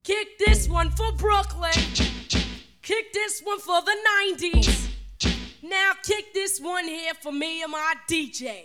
Kick this one for Brooklyn. Kick this one for the 90s. Now kick this one here for me and my DJ.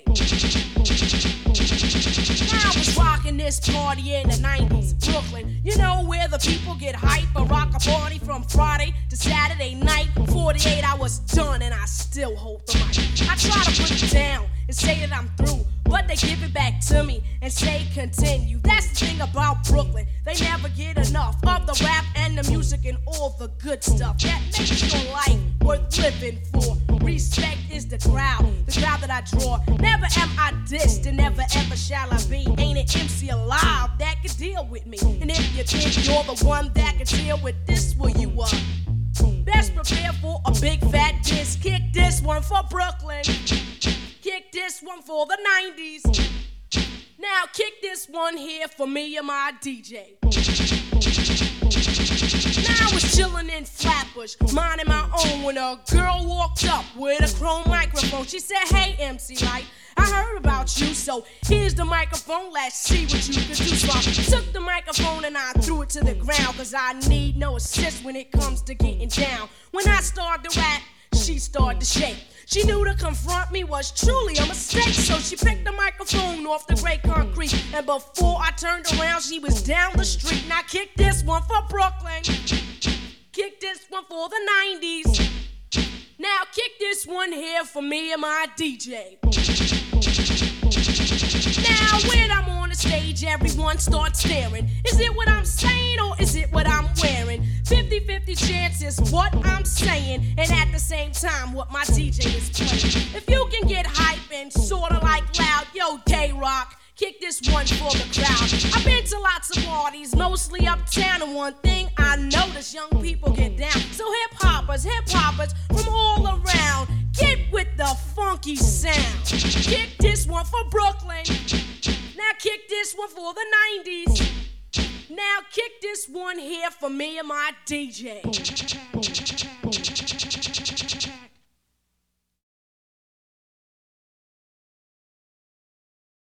Now I was rocking this party in the 90s, Brooklyn. You know where the people get hype and rock a party from Friday to Saturday night. 48 hours done and I still hold the mic. I try to put it down and say that I'm through, but they give it back to me and say continue. That's the thing about Brooklyn. They never get enough of the rap and the music and all the good stuff that makes your life worth living for. Respect is the crowd that I draw. Never am I dissed and never ever shall I be. Ain't an MC alive that can deal with me. And if you think you're the one that can deal with this, well you best prepare for a big fat diss. Kick this one for Brooklyn. Kick this one for the 90s. Now kick this one here for me and my DJ. Now I was chillin' in Flatbush, minding my own, when a girl walked up with a chrome microphone. She said, "Hey MC Light, I heard about you, so here's the microphone, let's see what you can do." So I took the microphone and I threw it to the ground, cause I need no assist when it comes to getting down. When I started to rap, she started to shake. She knew to confront me was truly a mistake, so she picked the microphone off the gray concrete. And before I turned around, she was down the street. Now kick this one for Brooklyn. Kick this one for the 90s. Now kick this one here for me and my DJ. Now when I'm on the stage, everyone starts staring. Is it what I'm saying or is it what I'm wearing? 50-50 chance is what I'm saying, and at the same time what my DJ is playing. If you can get hype and sorta like loud, yo K-Rock, kick this one for the crowd. I've been to lots of parties, mostly uptown, and one thing I notice, young people get down. So hip-hoppers from all around, get with the funky sound. Kick this one for Brooklyn. Now kick this one for the 90s. Now kick this one here for me and my DJ.